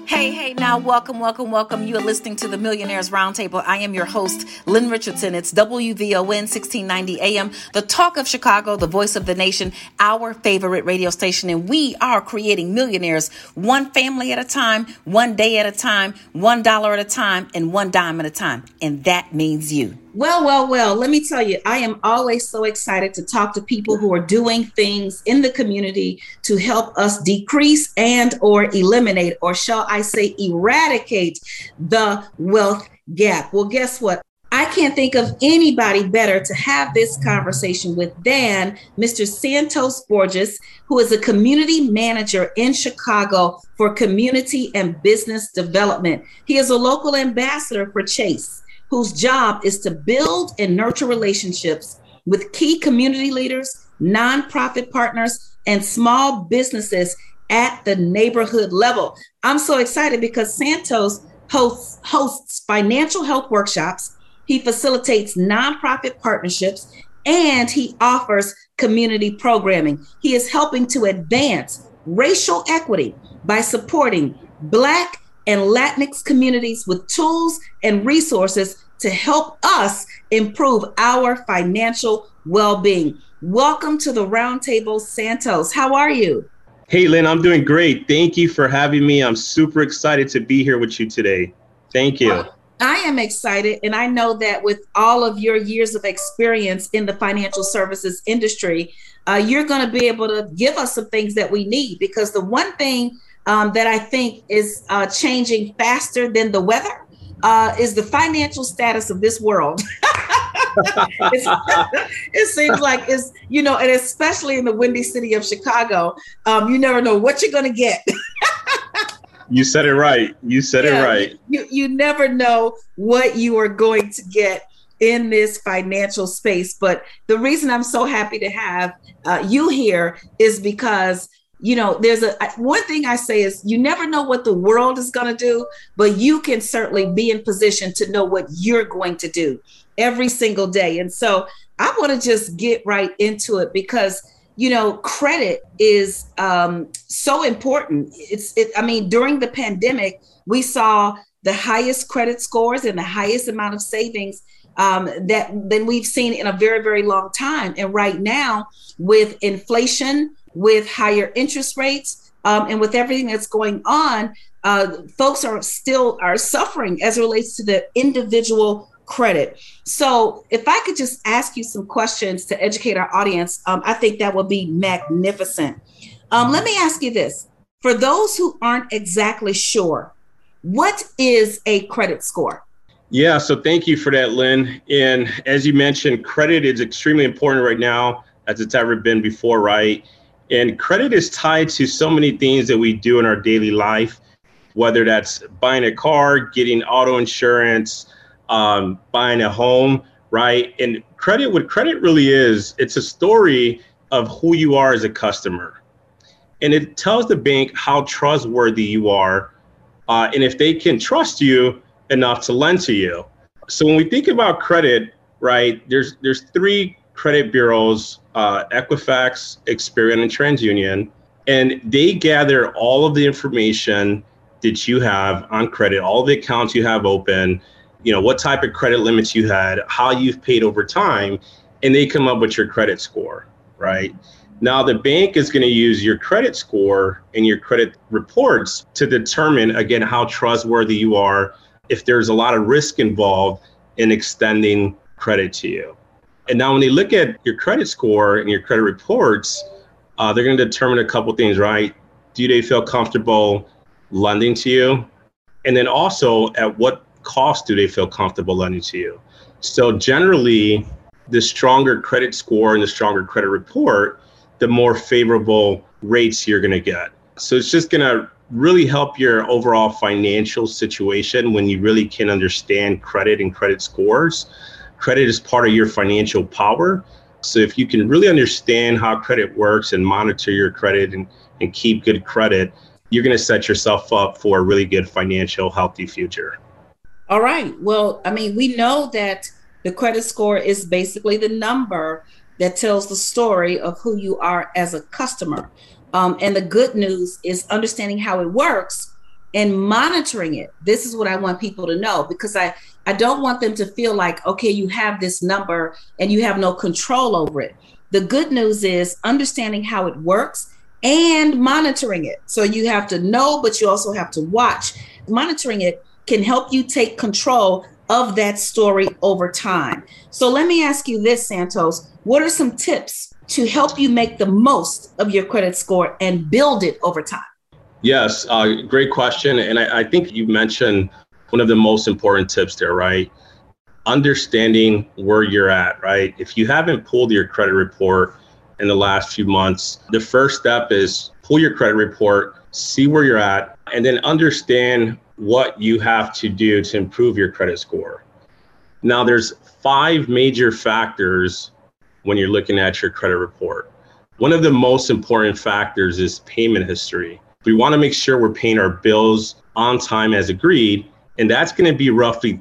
Hey, now welcome. You are listening to the Millionaires Roundtable. I am your host, Lynn Richardson. It's WVON 1690 AM, the talk of Chicago, the voice of the nation, our favorite radio station. And we are creating millionaires one family at a time, one day at a time, $1 at a time, and one dime at a time. And that means you. Well, let me tell you, I am always so excited to talk to people who are doing things in the community to help us decrease and or eliminate, or shall I say, eradicate the wealth gap. Well, guess what? I can't think of anybody better to have this conversation with than Mr. Santos Borges, who is a community manager in Chicago for community and business development. He is a local ambassador for Chase, whose job is to build and nurture relationships with key community leaders, nonprofit partners, and small businesses at the neighborhood level. I'm so excited because Santos hosts financial health workshops, he facilitates nonprofit partnerships, and he offers community programming. He is helping to advance racial equity by supporting Black and Latinx communities with tools and resources to help us improve our financial well-being. Welcome to the Roundtable, Santos. How are you? Hey, Lynn, I'm doing great. Thank you for having me. I'm super excited to be here with you today. Thank you. Well, I am excited, and I know that with all of your years of experience in the financial services industry, you're going to be able to give us some things that we need, because the one thing that I think is changing faster than the weather is the financial status of this world. It seems like it's, and especially in the windy city of Chicago, you never know what you're going to get. You said it right. It right. You never know what you are going to get in this financial space. But the reason I'm so happy to have you here is because there's one thing I say is you never know what the world is going to do, but you can certainly be in position to know what you're going to do every single day. And so I want to just get right into it because, credit is so important. During the pandemic, we saw the highest credit scores and the highest amount of savings than we've seen in a very, very long time. And right now, with inflation, with higher interest rates, and with everything that's going on, folks are suffering as it relates to the individual credit. So if I could just ask you some questions to educate our audience, I think that would be magnificent. Let me ask you this. For those who aren't exactly sure, what is a credit score? Yeah, so thank you for that, Lynn. And as you mentioned, credit is extremely important right now as it's ever been before, right? And credit is tied to so many things that we do in our daily life, whether that's buying a car, getting auto insurance, buying a home, right? And what credit really is, it's a story of who you are as a customer. And it tells the bank how trustworthy you are, and if they can trust you enough to lend to you. So when we think about credit, right, there's three credit bureaus, Equifax, Experian, and TransUnion, and they gather all of the information that you have on credit, all the accounts you have open, what type of credit limits you had, how you've paid over time, and they come up with your credit score, right? Now, the bank is going to use your credit score and your credit reports to determine, again, how trustworthy you are, if there's a lot of risk involved in extending credit to you. And now when they look at your credit score and your credit reports, they're going to determine a couple things, right? Do they feel comfortable lending to you? And then also, at what cost do they feel comfortable lending to you? So generally, the stronger credit score and the stronger credit report, the more favorable rates you're going to get. So it's just going to really help your overall financial situation when you really can understand credit and credit scores. Credit is part of your financial power. So if you can really understand how credit works and monitor your credit and keep good credit, you're going to set yourself up for a really good financial, healthy future. All right. Well, we know that the credit score is basically the number that tells the story of who you are as a customer. And the good news is understanding how it works and monitoring it. This is what I want people to know, because I don't want them to feel like, okay, you have this number and you have no control over it. The good news is understanding how it works and monitoring it. So you have to know, but you also have to watch. Monitoring it can help you take control of that story over time. So let me ask you this, Santos. What are some tips to help you make the most of your credit score and build it over time? Yes, great question. And I think you mentioned one of the most important tips there, right? Understanding where you're at, right? If you haven't pulled your credit report in the last few months, the first step is pull your credit report, see where you're at, and then understand what you have to do to improve your credit score. Now, there's 5 major factors when you're looking at your credit report. One of the most important factors is payment history. We want to make sure we're paying our bills on time as agreed, and that's going to be roughly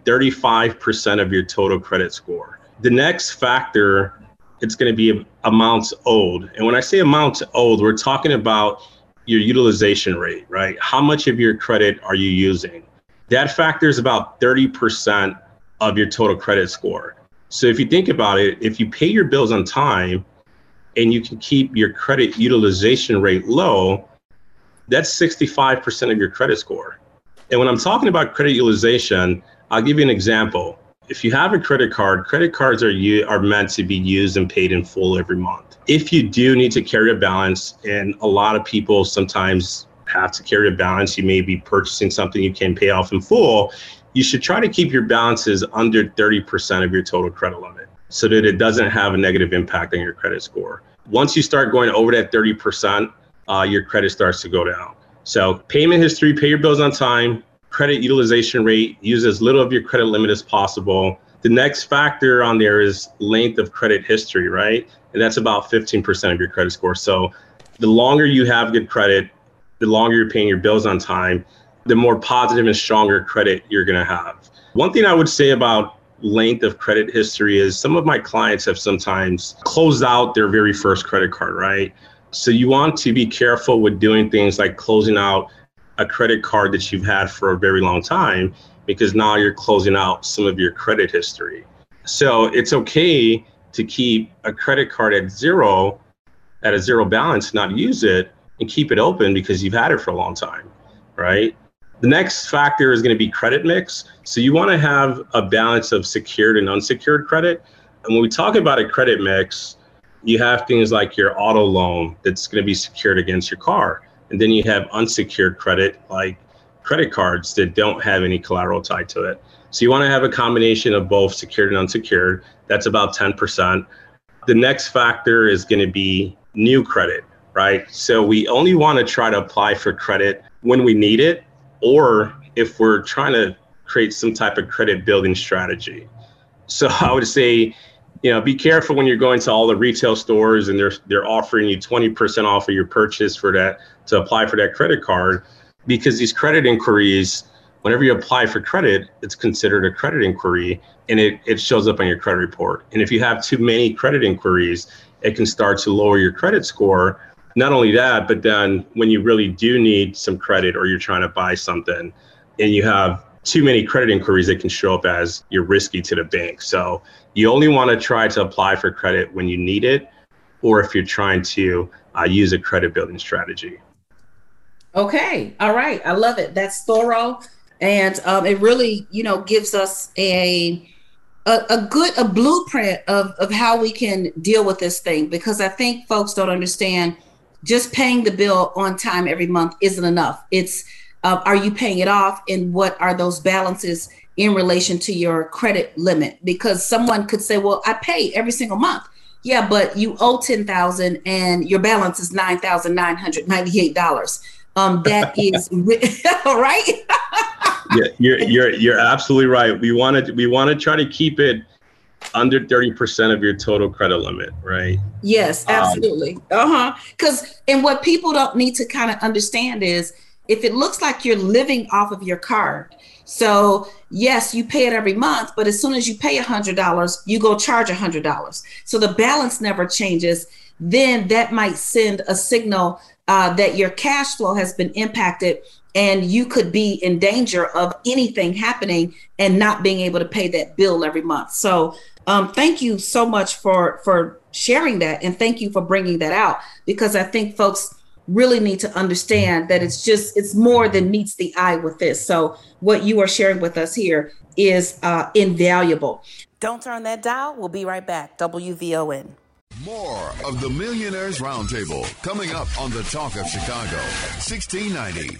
35% of your total credit score. The next factor, it's going to be amounts owed. And when I say amounts owed, we're talking about your utilization rate, right? How much of your credit are you using? That factor is about 30% of your total credit score. So if you think about it, if you pay your bills on time and you can keep your credit utilization rate low, that's 65% of your credit score. And when I'm talking about credit utilization, I'll give you an example. If you have a credit cards are meant to be used and paid in full every month. If you do need to carry a balance, and a lot of people sometimes have to carry a balance, you may be purchasing something you can pay off in full, you should try to keep your balances under 30% of your total credit limit so that it doesn't have a negative impact on your credit score. Once you start going over that 30%, your credit starts to go down. So payment history, pay your bills on time, credit utilization rate, use as little of your credit limit as possible. The next factor on there is length of credit history, right? And that's about 15% of your credit score. So the longer you have good credit, the longer you're paying your bills on time, the more positive and stronger credit you're going to have. One thing I would say about length of credit history is some of my clients have sometimes closed out their very first credit card, right? So you want to be careful with doing things like closing out a credit card that you've had for a very long time, because now you're closing out some of your credit history. So it's okay to keep a credit card at a zero balance, not use it, and keep it open because you've had it for a long time, right? The next factor is going to be credit mix. So you want to have a balance of secured and unsecured credit. And when we talk about a credit mix, you have things like your auto loan that's going to be secured against your car. And then you have unsecured credit, like credit cards that don't have any collateral tied to it. So you want to have a combination of both secured and unsecured. That's about 10%. The next factor is going to be new credit, right? So we only want to try to apply for credit when we need it, or if we're trying to create some type of credit building strategy. So I would say, be careful when you're going to all the retail stores and they're offering you 20% off of your purchase for that, to apply for that credit card, because these credit inquiries, whenever you apply for credit, it's considered a credit inquiry and it shows up on your credit report. And if you have too many credit inquiries, it can start to lower your credit score. Not only that, but then when you really do need some credit or you're trying to buy something and you have too many credit inquiries, it can show up as you're risky to the bank. So you only want to try to apply for credit when you need it, or if you're trying to use a credit building strategy. Okay. All right. I love it. That's thorough. And it really, gives us a blueprint of how we can deal with this thing, because I think folks don't understand just paying the bill on time every month isn't enough. It's are you paying it off, and what are those balances in relation to your credit limit? Because someone could say, well, I pay every single month. Yeah, but you owe $10,000 and your balance is $9,998. That is right. Yeah, you're absolutely right. We want to try to keep it under 30% of your total credit limit, right? Yes, absolutely. And what people don't need to kind of understand is, if it looks like you're living off of your card, so yes, you pay it every month, but as soon as you pay $100, you go charge $100. So the balance never changes. Then that might send a signal that your cash flow has been impacted, and you could be in danger of anything happening and not being able to pay that bill every month. So thank you so much for sharing that. And thank you for bringing that out, because I think folks really need to understand that it's more than meets the eye with this. So what you are sharing with us here is invaluable. Don't turn that dial. We'll be right back. WVON. More of the Millionaires Roundtable coming up on the Talk of Chicago, 1690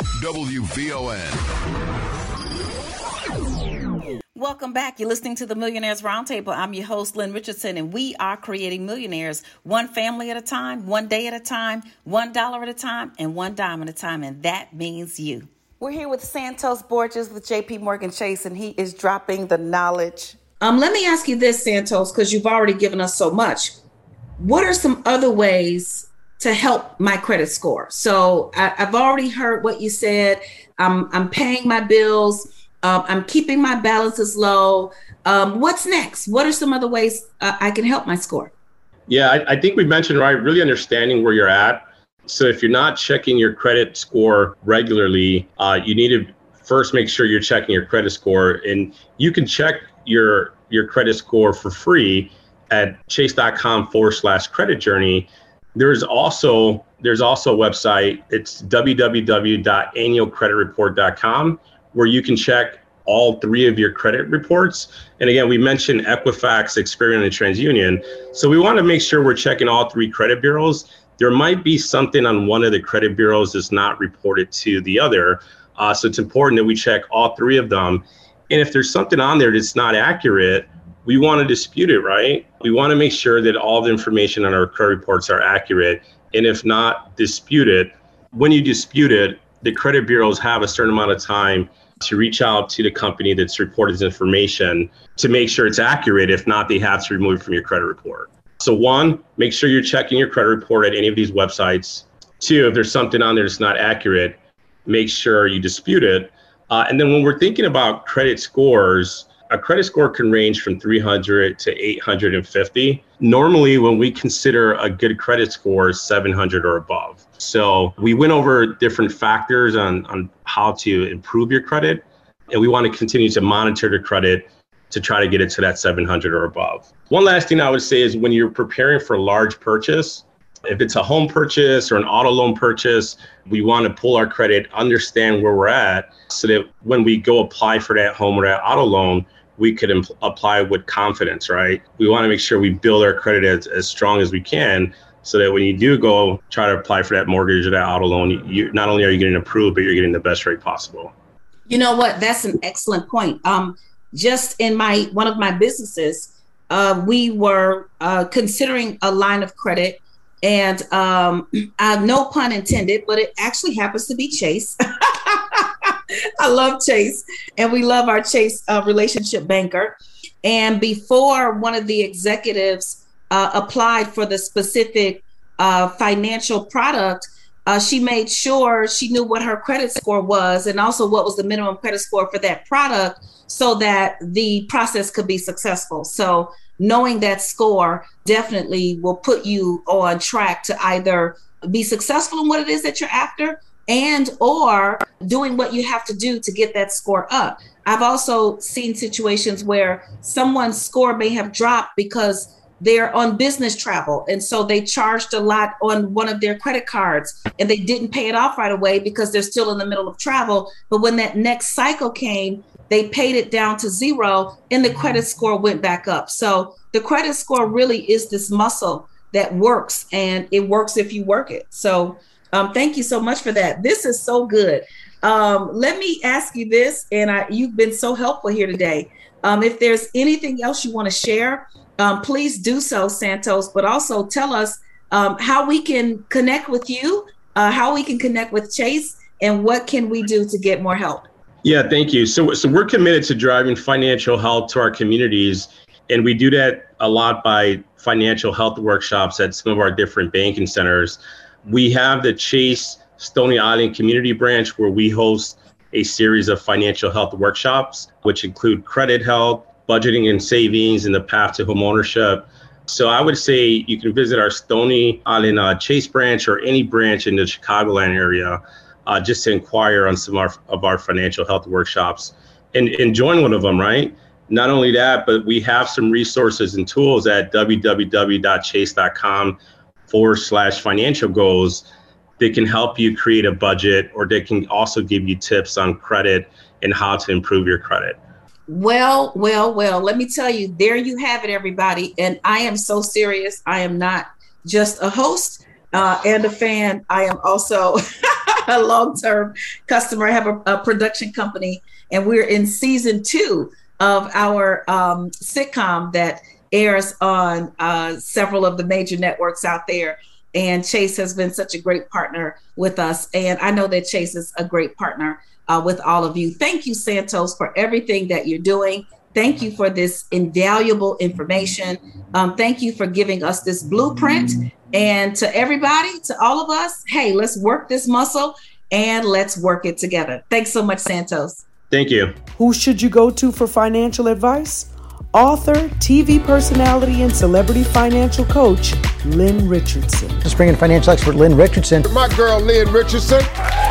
WVON. Welcome back. You're listening to the Millionaires Roundtable. I'm your host, Lynn Richardson, and we are creating millionaires one family at a time, one day at a time, $1 at a time, and one dime at a time. And that means you. We're here with Santos Borges with JP Morgan Chase, and he is dropping the knowledge. Let me ask you this, Santos, because you've already given us so much. What are some other ways to help my credit score? So I've already heard what you said. I'm paying my bills. I'm keeping my balances low. What's next? What are some other ways I can help my score? Yeah, I think we mentioned, right, really understanding where you're at. So if you're not checking your credit score regularly, you need to first make sure you're checking your credit score. And you can check your credit score for free at chase.com/credit journey. There's also a website. It's www.annualcreditreport.com, where you can check all three of your credit reports. And again, we mentioned Equifax, Experian, and TransUnion. So we want to make sure we're checking all three credit bureaus. There might be something on one of the credit bureaus that's not reported to the other. So it's important that we check all three of them. And if there's something on there that's not accurate, we want to dispute it, right? We want to make sure that all the information on our credit reports are accurate. And if not, dispute it. When you dispute it, the credit bureaus have a certain amount of time to reach out to the company that's reported this information to make sure it's accurate. If not, they have to remove it from your credit report. So one, make sure you're checking your credit report at any of these websites. Two, if there's something on there that's not accurate, make sure you dispute it. And then when we're thinking about credit scores, a credit score can range from 300 to 850. Normally, when we consider a good credit score, 700 or above. So we went over different factors on how to improve your credit, and we want to continue to monitor the credit to try to get it to that 700 or above. One last thing I would say is when you're preparing for a large purchase, if it's a home purchase or an auto loan purchase, we want to pull our credit, understand where we're at, so that when we go apply for that home or that auto loan, we could apply with confidence, right? We want to make sure we build our credit as strong as we can, so that when you do go try to apply for that mortgage or that auto loan, you not only are you getting approved, but you're getting the best rate possible. You know what? That's an excellent point. Just in one of my businesses, we were considering a line of credit, and no pun intended, but it actually happens to be Chase. I love Chase, and we love our Chase relationship banker. And before one of the executives applied for the specific financial product, she made sure she knew what her credit score was and also what was the minimum credit score for that product so that the process could be successful. So knowing that score definitely will put you on track to either be successful in what it is that you're after and or doing what you have to do to get that score up. I've also seen situations where someone's score may have dropped because they're on business travel. And so they charged a lot on one of their credit cards and they didn't pay it off right away because they're still in the middle of travel. But when that next cycle came, they paid it down to zero and the credit score went back up. So the credit score really is this muscle that works, and it works if you work it. So thank you so much for that. This is so good. Let me ask you this, and you've been so helpful here today. If there's anything else you want to share, please do so, Santos, but also tell us how we can connect with you, how we can connect with Chase, and what can we do to get more help? Yeah, thank you. So we're committed to driving financial health to our communities, and we do that a lot by financial health workshops at some of our different banking centers. We have the Chase Stony Island Community Branch, where we host a series of financial health workshops, which include credit health, budgeting and savings, and the path to homeownership. So I would say you can visit our Stony Island Chase branch or any branch in the Chicagoland area. just to inquire on some of our financial health workshops and join one of them, right? Not only that, but we have some resources and tools at www.chase.com/financial goals that can help you create a budget, or they can also give you tips on credit and how to improve your credit. Well, let me tell you, there you have it, everybody. And I am so serious. I am not just a host and a fan. I am also a long-term customer. I have a production company, and we're in season 2 of our sitcom that airs on several of the major networks out there. And Chase has been such a great partner with us. And I know that Chase is a great partner with all of you. Thank you, Santos, for everything that you're doing. Thank you for this invaluable information. Thank you for giving us this blueprint. And to everybody, to all of us, hey, let's work this muscle and let's work it together. Thanks so much, Santos. Thank you. Who should you go to for financial advice? Author, TV personality, and celebrity financial coach, Lynn Richardson. Let's bring in financial expert Lynn Richardson. My girl, Lynn Richardson.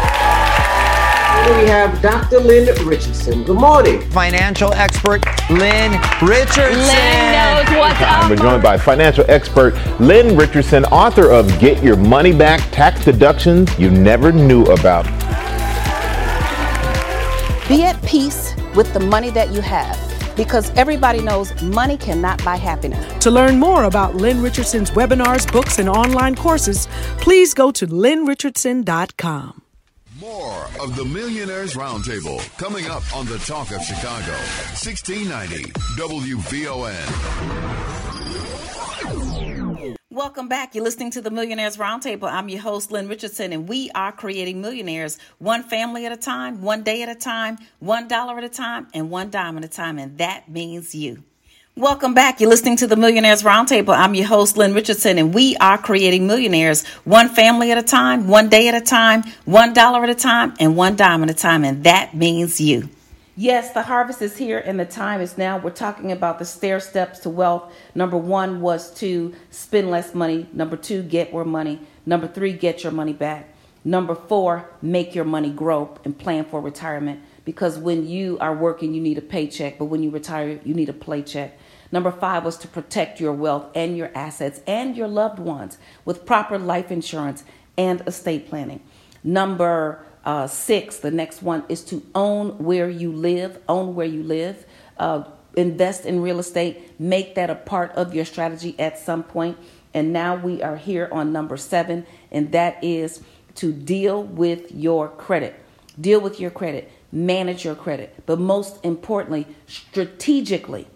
We have Dr. Lynn Richardson. Good morning. Financial expert Lynn Richardson. Lynn knows what's up. We're joined by financial expert Lynn Richardson, author of Get Your Money Back, Tax Deductions You Never Knew About. Be at peace with the money that you have, because everybody knows money cannot buy happiness. To learn more about Lynn Richardson's webinars, books, and online courses, please go to lynnrichardson.com. More of the Millionaires Roundtable coming up on the Talk of Chicago, 1690 WVON. Welcome back. You're listening to the Millionaires Roundtable. I'm your host, Lynn Richardson, and we are creating millionaires one family at a time, one day at a time, $1 at a time, and $1 at a time. And that means you. Welcome back. You're listening to the Millionaires Roundtable. I'm your host, Lynn Richardson, and we are creating millionaires one family at a time, one day at a time, $1 at a time, and $1 at a time. And that means you. Yes, the harvest is here and the time is now. We're talking about the stair steps to wealth. Number 1 was to spend less money. Number 2, get more money. Number 3, get your money back. Number 4, make your money grow and plan for retirement. Because when you are working, you need a paycheck. But when you retire, you need a paycheck. Number 5 was to protect your wealth and your assets and your loved ones with proper life insurance and estate planning. Number 6, the next one, is to own where you live. Invest in real estate. Make that a part of your strategy at some point. And now we are here on number 7, and that is to deal with your credit. Deal with your credit. Manage your credit. But most importantly, strategically,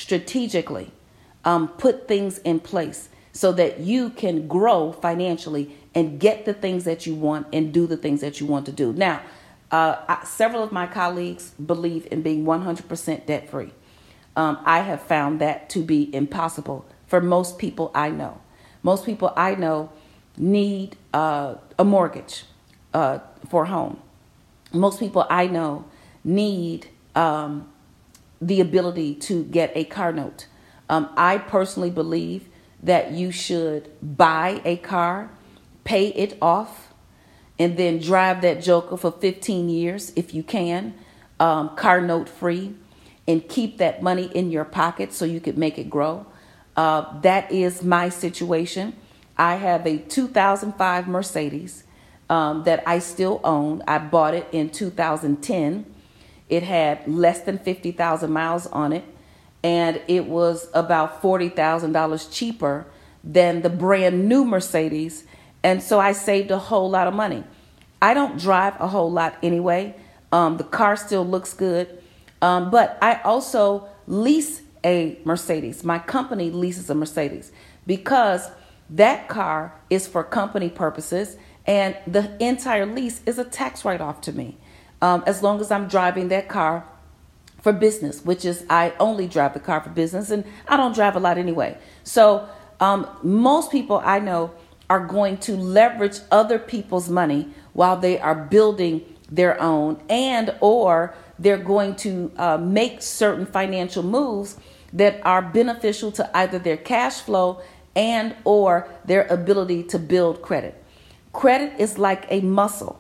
put things in place so that you can grow financially and get the things that you want and do the things that you want to do. Now, several of my colleagues believe in being 100% debt free. I have found that to be impossible for most people I know. Most people I know need a mortgage for a home. Most people I know need the ability to get a car note. I personally believe that you should buy a car, pay it off, and then drive that joker for 15 years if you can, car note free, and keep that money in your pocket so you could make it grow. That is my situation. I have a 2005 Mercedes that I still own. I bought it in 2010. It had less than 50,000 miles on it, and it was about $40,000 cheaper than the brand new Mercedes. And so I saved a whole lot of money. I don't drive a whole lot anyway. The car still looks good. But I also lease a Mercedes. My company leases a Mercedes because that car is for company purposes, and the entire lease is a tax write-off to me. As long as I'm driving that car for business, which is I only drive the car for business, and I don't drive a lot anyway. So most people I know are going to leverage other people's money while they are building their own, and or they're going to make certain financial moves that are beneficial to either their cash flow and or their ability to build credit. Credit is like a muscle.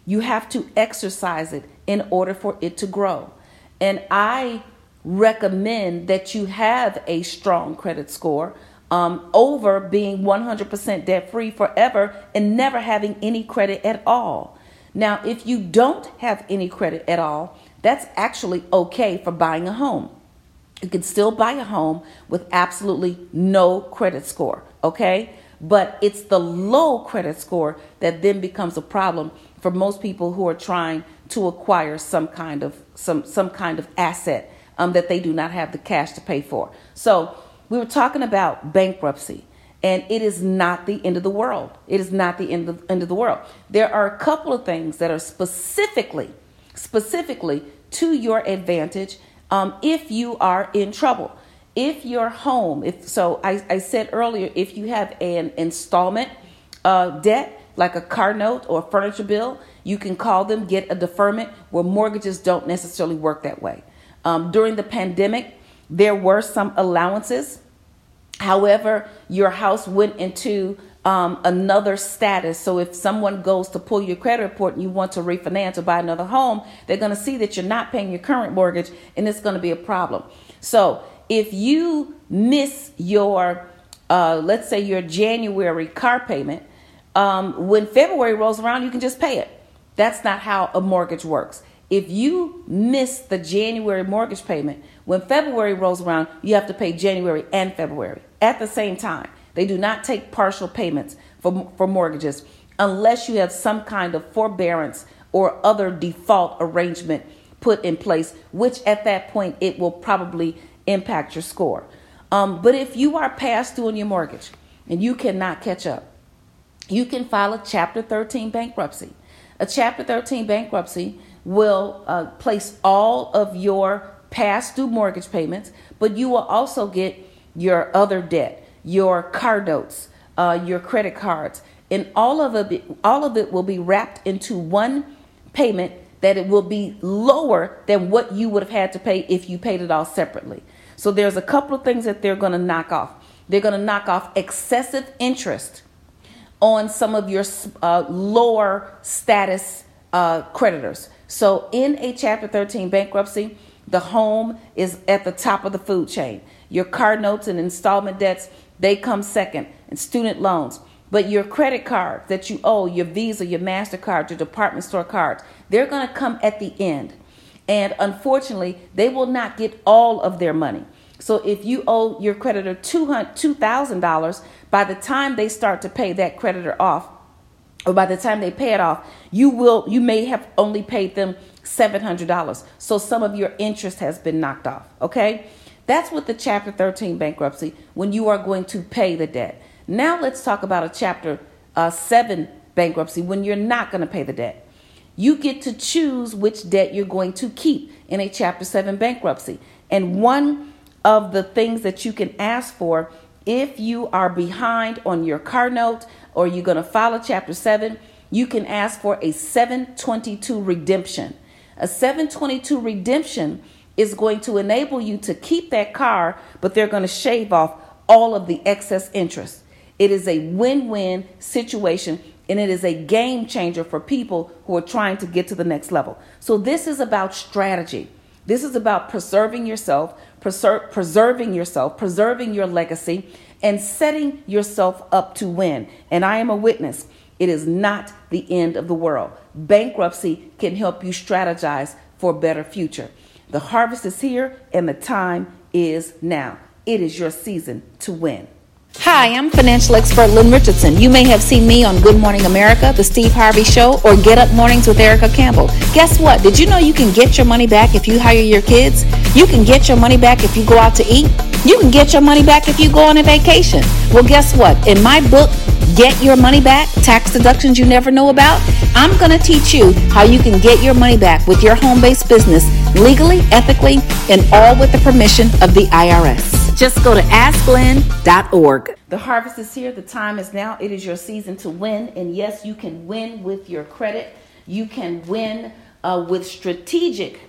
You have to exercise it in order for it to grow. And I recommend that you have a strong credit score over being 100% debt free forever and never having any credit at all. Now, if you don't have any credit at all, that's actually okay for buying a home. You can still buy a home with absolutely no credit score, okay? But it's the low credit score that then becomes a problem for most people who are trying to acquire some kind of asset that they do not have the cash to pay for. So we were talking about bankruptcy, and it is not the end of the world. It is not the end of the world. There are a couple of things that are specifically to your advantage if you are in trouble. If your home, I said earlier, if you have an installment debt, like a car note or a furniture bill, you can call them, get a deferment, where mortgages don't necessarily work that way. During the pandemic, there were some allowances. However, your house went into another status. So if someone goes to pull your credit report and you want to refinance or buy another home, they're going to see that you're not paying your current mortgage, and it's going to be a problem. So if you miss your, let's say your January car payment, when February rolls around, you can just pay it. That's not how a mortgage works. If you miss the January mortgage payment, when February rolls around, you have to pay January and February at the same time. They do not take partial payments for mortgages unless you have some kind of forbearance or other default arrangement put in place, which at that point, it will probably impact your score. But if you are past due on your mortgage and you cannot catch up, you can file a Chapter 13 bankruptcy. A Chapter 13 bankruptcy will place all of your past due mortgage payments, but you will also get your other debt, your car notes, your credit cards, and all of it will be wrapped into one payment that it will be lower than what you would have had to pay if you paid it all separately. So there's a couple of things that they're going to knock off. They're going to knock off excessive interest on some of your lower status creditors. So in a Chapter 13 bankruptcy, the home is at the top of the food chain. Your car notes and installment debts, they come second, and student loans. But your credit cards that you owe, your Visa, your MasterCard, your department store cards, they're going to come at the end. And unfortunately, they will not get all of their money. So if you owe your creditor $2,000, by the time they start to pay that creditor off, or by the time they pay it off, you may have only paid them $700. So some of your interest has been knocked off. Okay, that's with the Chapter 13 bankruptcy, when you are going to pay the debt. Now let's talk about a Chapter 7 bankruptcy, when you're not going to pay the debt. You get to choose which debt you're going to keep in a Chapter 7 bankruptcy. And one of the things that you can ask for, if you are behind on your car note or you're going to file a Chapter 7, you can ask for a 722 redemption. A 722 redemption is going to enable you to keep that car, but they're going to shave off all of the excess interest. It is a win-win situation, and it is a game changer for people who are trying to get to the next level. So this is about strategy. This is about preserving yourself, preserving your legacy, and setting yourself up to win. And I am a witness. It is not the end of the world. Bankruptcy can help you strategize for a better future. The harvest is here, and the time is now. It is your season to win. Hi, I'm financial expert Lynn Richardson. You may have seen me on Good Morning America, The Steve Harvey Show, or Get Up Mornings with Erica Campbell. Guess what? Did you know you can get your money back if you hire your kids? You can get your money back if you go out to eat. You can get your money back if you go on a vacation. Well, guess what? In my book, Get Your Money Back, Tax Deductions You Never Know About, I'm going to teach you how you can get your money back with your home-based business legally, ethically, and all with the permission of the IRS. Just go to AskLynn.org. The harvest is here. The time is now. It is your season to win. And yes, you can win with your credit. You can win with strategic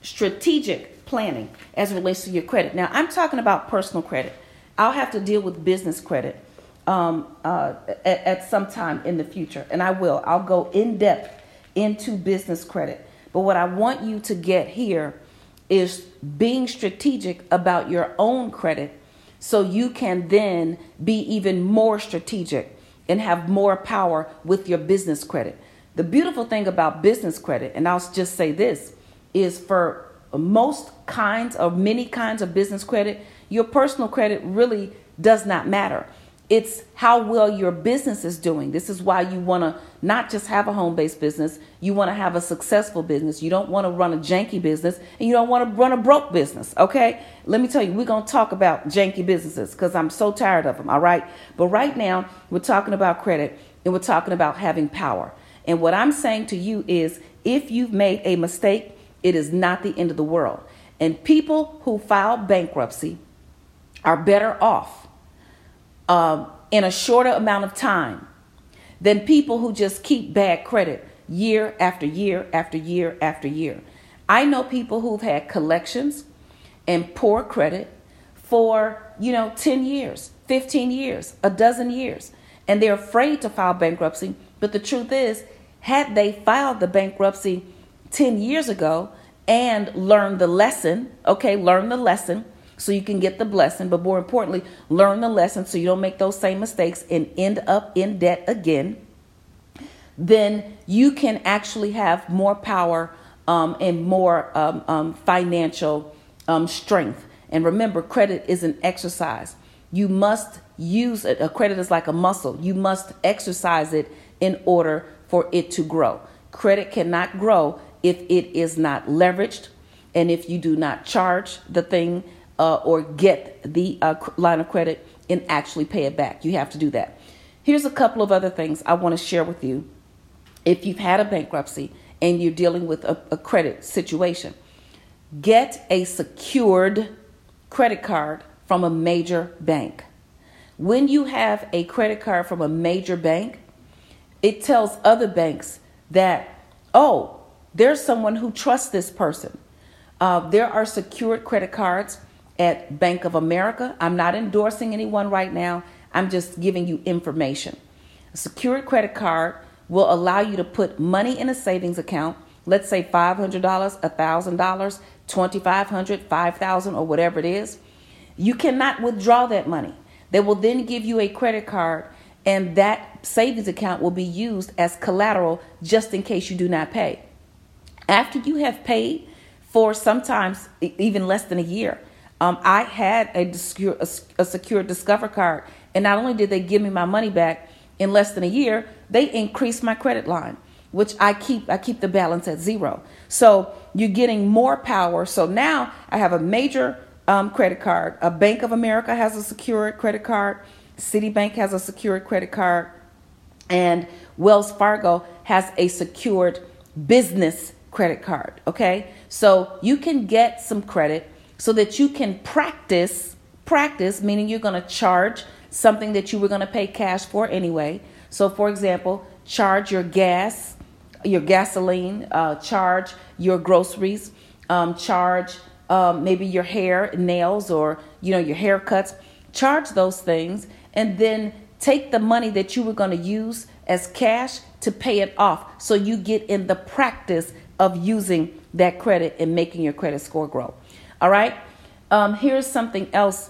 planning as it relates to your credit. Now, I'm talking about personal credit. I'll have to deal with business credit at some time in the future. And I will. I'll go in depth into business credit. But what I want you to get here is being strategic about your own credit so you can then be even more strategic and have more power with your business credit. The beautiful thing about business credit, and I'll just say this, is for most kinds or many kinds of business credit, your personal credit really does not matter. It's how well your business is doing. This is why you want to not just have a home-based business. You want to have a successful business. You don't want to run a janky business, and you don't want to run a broke business, okay? Let me tell you, we're going to talk about janky businesses because I'm so tired of them, all right? But right now, we're talking about credit, and we're talking about having power. And what I'm saying to you is, if you've made a mistake, it is not the end of the world. And people who file bankruptcy are better off in a shorter amount of time than people who just keep bad credit year after year after year after year. I know people who've had collections and poor credit for, 10 years, 15 years, a dozen years, and they're afraid to file bankruptcy. But the truth is, had they filed the bankruptcy 10 years ago and learned the lesson, so you can get the blessing, but more importantly, learn the lesson so you don't make those same mistakes and end up in debt again, then you can actually have more power and more financial strength. And remember, credit is an exercise. You must use it. A credit is like a muscle. You must exercise it in order for it to grow. Credit cannot grow if it is not leveraged and if you do not charge the thing or get the line of credit and actually pay it back. You have to do that. Here's a couple of other things I want to share with you. If you've had a bankruptcy and you're dealing with a credit situation, get a secured credit card from a major bank. When you have a credit card from a major bank, it tells other banks that, oh, there's someone who trusts this person. There are secured credit cards at Bank of America. I'm not endorsing anyone right now. I'm just giving you information. A secured credit card will allow you to put money in a savings account. Let's say $500, $1,000, $2,500, $5,000, or whatever it is. You cannot withdraw that money. They will then give you a credit card, and that savings account will be used as collateral just in case you do not pay. After you have paid for sometimes even less than a year, I had a secured Discover card, and not only did they give me my money back in less than a year, they increased my credit line, which I keep the balance at zero. So you're getting more power. So now I have a major credit card. A Bank of America has a secured credit card. Citibank has a secured credit card, and Wells Fargo has a secured business credit card. Okay, so you can get some credit so that you can practice, meaning you're going to charge something that you were going to pay cash for anyway. So for example, charge your gas, your gasoline, charge your groceries, charge maybe your hair, nails, or your haircuts. Charge those things, and then take the money that you were going to use as cash to pay it off, so you get in the practice of using that credit and making your credit score grow. All right. Here's something else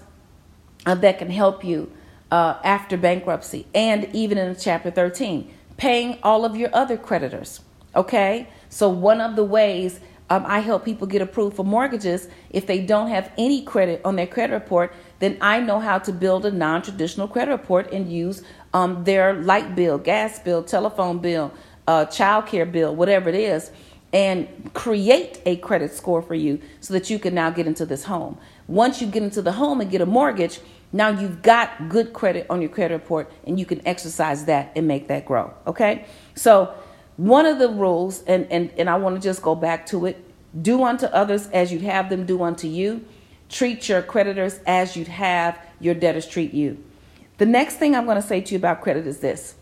that can help you after bankruptcy and even in Chapter 13, paying all of your other creditors. Okay. So one of the ways I help people get approved for mortgages, if they don't have any credit on their credit report, then I know how to build a non-traditional credit report and use their light bill, gas bill, telephone bill, childcare bill, whatever it is, and create a credit score for you so that you can now get into this home. Once you get into the home and get a mortgage, now you've got good credit on your credit report, and you can exercise that and make that grow. Okay. So one of the rules, and I want to just go back to it, do unto others as you'd have them do unto you. Treat your creditors as you'd have your debtors treat you. The next thing I'm going to say to you about credit is this.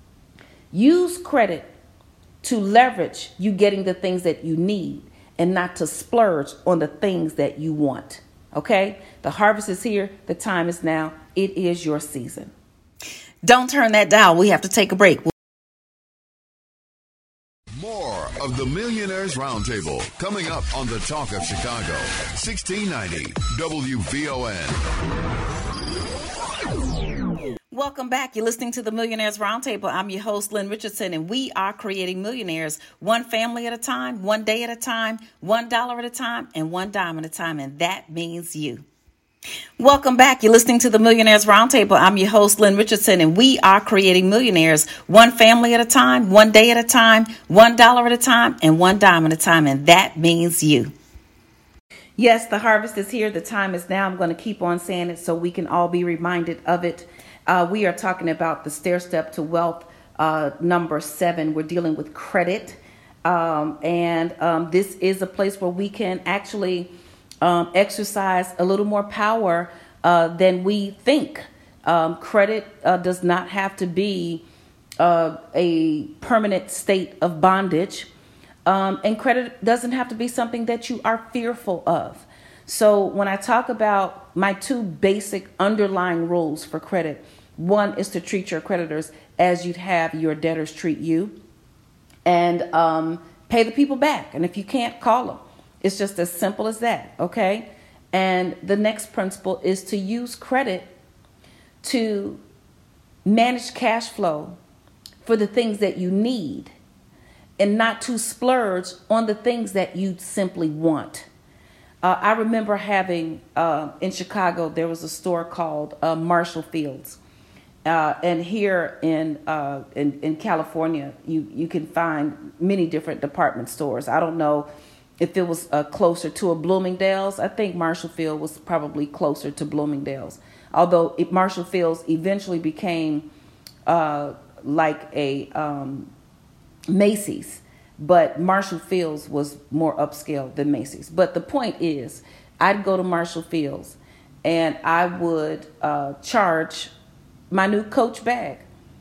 Use credit to leverage you getting the things that you need and not to splurge on the things that you want. Okay? The harvest is here. The time is now. It is your season. Don't turn that dial. We have to take a break. More of the Millionaires Roundtable, coming up on the Talk of Chicago, 1690 WVON. Welcome back. You're listening to the Millionaires Roundtable. I'm your host, Lynn Richardson, and we are creating millionaires one family at a time, one day at a time, $1 at a time, and one dime at a time, and that means you. Welcome back. You're listening to the Millionaires Roundtable. I'm your host, Lynn Richardson, and we are creating millionaires one family at a time, one day at a time, $1 at a time, and one dime at a time, and that means you. Yes, the harvest is here. The time is now. I'm going to keep on saying it so we can all be reminded of it. We are talking about the stair step to wealth, number 7. We're dealing with credit. And this is a place where we can actually exercise a little more power than we think. Credit does not have to be a permanent state of bondage. And credit doesn't have to be something that you are fearful of. So when I talk about my 2 basic underlying rules for credit, one is to treat your creditors as you'd have your debtors treat you, and pay the people back. And if you can't, call them. It's just as simple as that, okay? And the next principle is to use credit to manage cash flow for the things that you need and not to splurge on the things that you simply want. I remember having, in Chicago, there was a store called Marshall Fields. And here in California, you can find many different department stores. I don't know if it was closer to a Bloomingdale's. I think Marshall Field was probably closer to Bloomingdale's. Although Marshall Fields eventually became like a Macy's. But Marshall Fields was more upscale than Macy's. But the point is, I'd go to Marshall Fields and I would charge my new Coach bag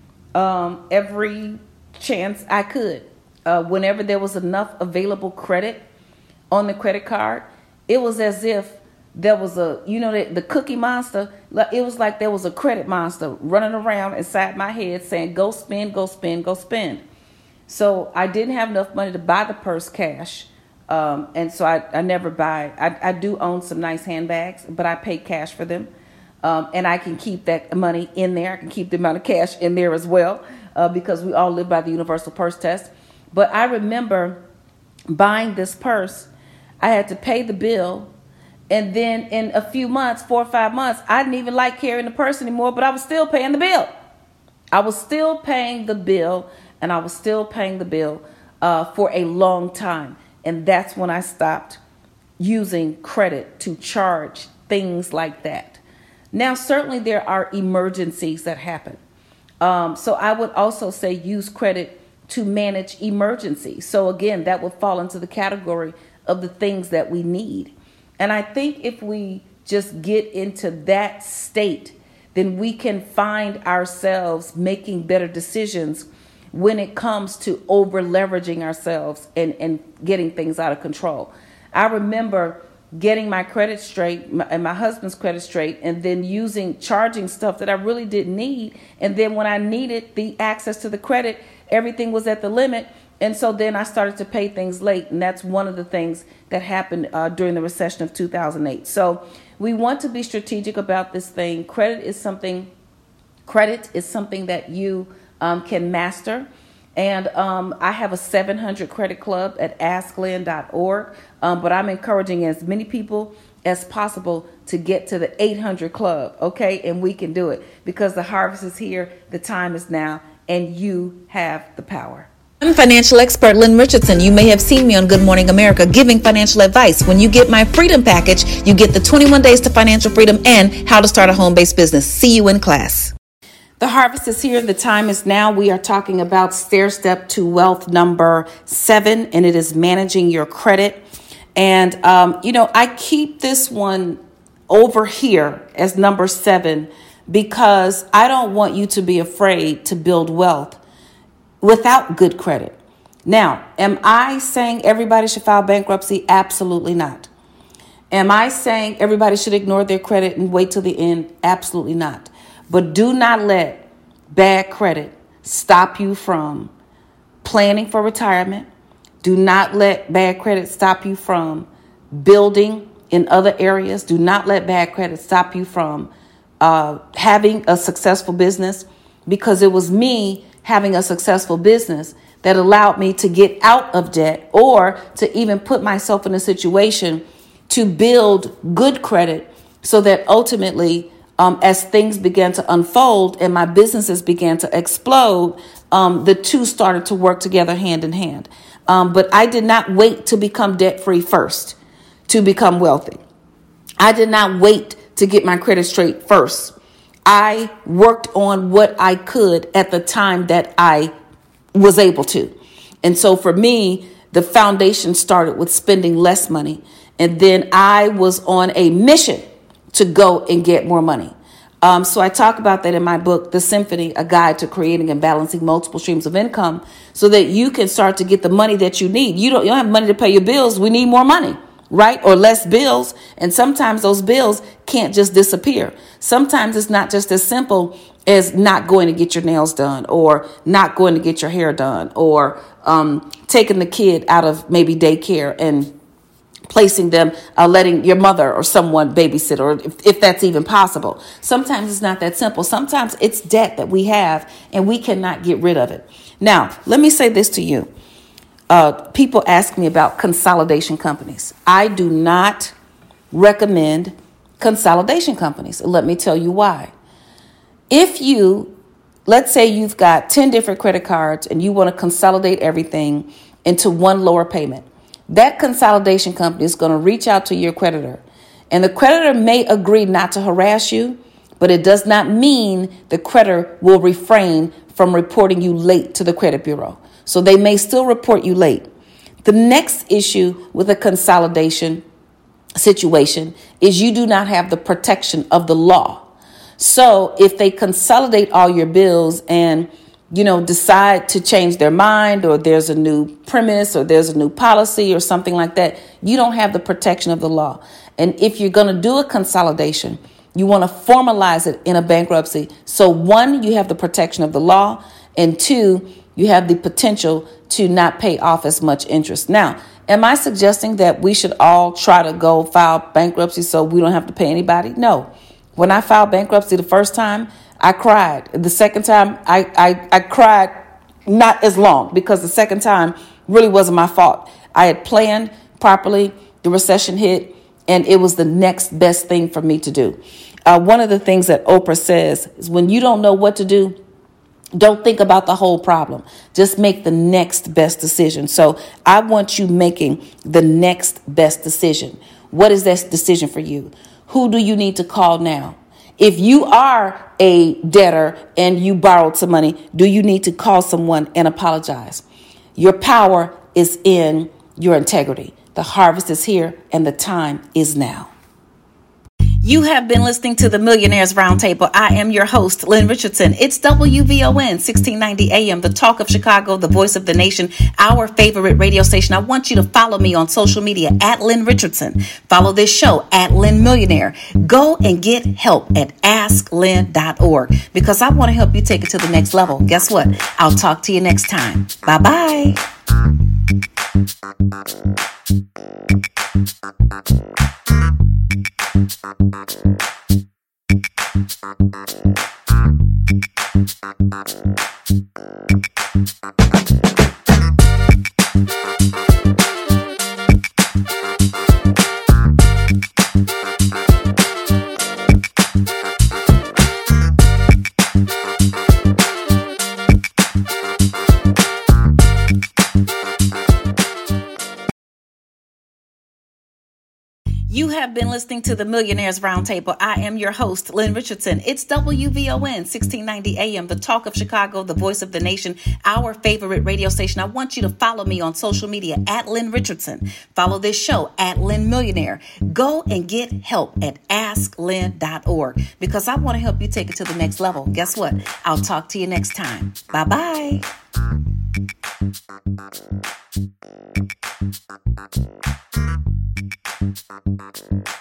every chance I could. Whenever there was enough available credit on the credit card, it was as if there was the Cookie Monster. It was like there was a credit monster running around inside my head saying, go spend, go spend, go spend. So I didn't have enough money to buy the purse cash. And so I never buy. I do own some nice handbags, but I pay cash for them. And I can keep that money in there. I can keep the amount of cash in there as well, because we all live by the universal purse test. But I remember buying this purse. I had to pay the bill. And then in a few months, 4 or 5 months, I didn't even like carrying the purse anymore, but I was still paying the bill. I was still paying the bill, and I was still paying the bill for a long time. And that's when I stopped using credit to charge things like that. Now, certainly there are emergencies that happen. So I would also say use credit to manage emergencies. So again, that would fall into the category of the things that we need. And I think if we just get into that state, then we can find ourselves making better decisions when it comes to over leveraging ourselves and getting things out of control. I remember getting my credit straight and my husband's credit straight, and then charging stuff that I really didn't need. And then when I needed the access to the credit, everything was at the limit. And so then I started to pay things late. And that's one of the things that happened during the recession of 2008. So we want to be strategic about this thing. Credit is something that you can master. And I have a 700 credit club at asklynn.org. But I'm encouraging as many people as possible to get to the 800 club. Okay. And we can do it because the harvest is here. The time is now, and you have the power. I'm financial expert Lynn Richardson. You may have seen me on Good Morning America giving financial advice. When you get my freedom package, you get the 21 days to financial freedom and how to start a home-based business. See you in class. The harvest is here. The time is now. We are talking about stair step to wealth number 7, and it is managing your credit. And, I keep this one over here as number 7 because I don't want you to be afraid to build wealth without good credit. Now, am I saying everybody should file bankruptcy? Absolutely not. Am I saying everybody should ignore their credit and wait till the end? Absolutely not. But do not let bad credit stop you from planning for retirement, Do not let bad credit stop you from building in other areas. Do not let bad credit stop you from having a successful business, because it was me having a successful business that allowed me to get out of debt, or to even put myself in a situation to build good credit, so that ultimately, as things began to unfold and my businesses began to explode, the two started to work together hand in hand. But I did not wait to become debt-free first to become wealthy. I did not wait to get my credit straight first. I worked on what I could at the time that I was able to. And so for me, the foundation started with spending less money. And then I was on a mission to go and get more money. So I talk about that in my book, The Symphony, A Guide to Creating and Balancing Multiple Streams of Income, so that you can start to get the money that you need. You don't have money to pay your bills. We need more money, right? Or less bills. And sometimes those bills can't just disappear. Sometimes it's not just as simple as not going to get your nails done, or not going to get your hair done, or taking the kid out of maybe daycare and placing them, letting your mother or someone babysit, or if that's even possible. Sometimes it's not that simple. Sometimes it's debt that we have and we cannot get rid of it. Now, let me say this to you. People ask me about consolidation companies. I do not recommend consolidation companies. Let me tell you why. If let's say you've got 10 different credit cards and you want to consolidate everything into one lower payment, that consolidation company is going to reach out to your creditor, and the creditor may agree not to harass you, but it does not mean the creditor will refrain from reporting you late to the credit bureau. So they may still report you late. The next issue with a consolidation situation is you do not have the protection of the law. So if they consolidate all your bills and decide to change their mind, or there's a new premise, or there's a new policy or something like that, you don't have the protection of the law. And if you're going to do a consolidation, you want to formalize it in a bankruptcy. So 1, you have the protection of the law, and 2, you have the potential to not pay off as much interest. Now, am I suggesting that we should all try to go file bankruptcy so we don't have to pay anybody? No. When I filed bankruptcy the first time, I cried. The second time, I cried not as long, because the second time really wasn't my fault. I had planned properly. The recession hit, and it was the next best thing for me to do. One of the things that Oprah says is, when you don't know what to do, don't think about the whole problem. Just make the next best decision. So I want you making the next best decision. What is that decision for you? Who do you need to call now? If you are a debtor and you borrowed some money, do you need to call someone and apologize? Your power is in your integrity. The harvest is here and the time is now. You have been listening to the Millionaires Roundtable. I am your host, Lynn Richardson. It's WVON 1690 AM, the talk of Chicago, the voice of the nation, our favorite radio station. I want you to follow me on social media at Lynn Richardson. Follow this show at Lynn Millionaire. Go and get help at asklynn.org, because I want to help you take it to the next level. Guess what? I'll talk to you next time. Bye-bye. You have been listening to the Millionaires Roundtable. I am your host, Lynn Richardson. It's WVON 1690 AM, the talk of Chicago, the voice of the nation, our favorite radio station. I want you to follow me on social media at Lynn Richardson. Follow this show at Lynn Millionaire. Go and get help at asklynn.org, because I want to help you take it to the next level. Guess what? I'll talk to you next time. Bye-bye. Thank you.